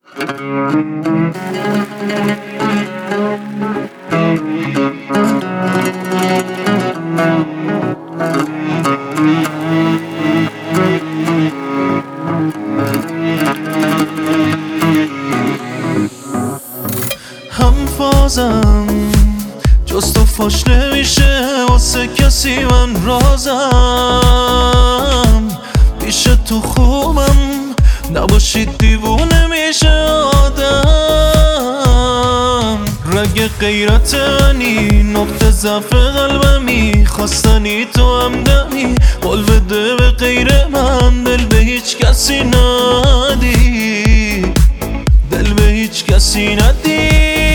هم فازم جز تو فاش نمیشه واسه کسی من رازم پیش تو خوبم نباشید دیوونه میشه آدم رگ غیرت منی نقطه ضعف قلبمی خواستنی تو همدمی قول بده به غیر من دل به هیچ کسی ندی دل به هیچ کسی ندی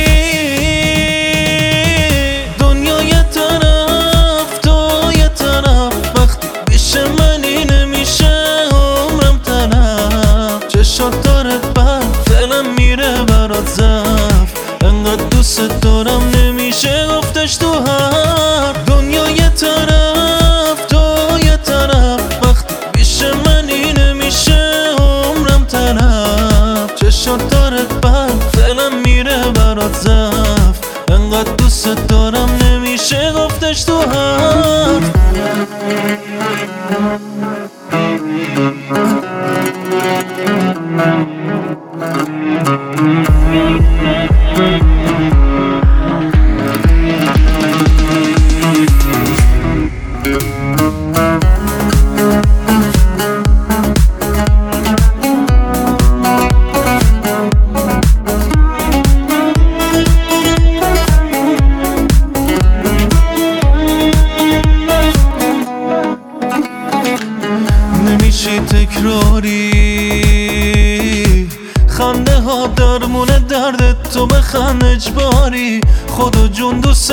دنیا یه طرف تو یه طرف وقتی پیش منی نمیشه عمرم تلف چشات داره بد دلم میره برات ضعف انقدر دوست دارم نمیشه گفتش تو حرف دنیا یه طرف تو یه طرف وقتی پیش منی نمیشه عمرم تلف چشات داره بد دلم میره برات ضعف انقدر دوست دارم نمیشه گفتش تو حرف نمیشی تکراری خنده ها درمون درد تو بخند اجباری خدا جون دوست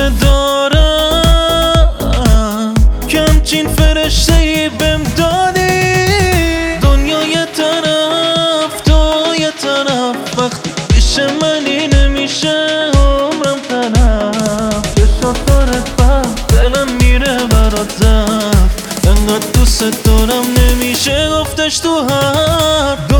دارم که همچین فرشته ای بهم دادی دنیا یه طرف تو یه طرف وقتی پیش منی نمیشه عمرم تلف چشات داره بد دلم میره برات ضعف انقدر دوست دارم نمیشه گفتش تو حرف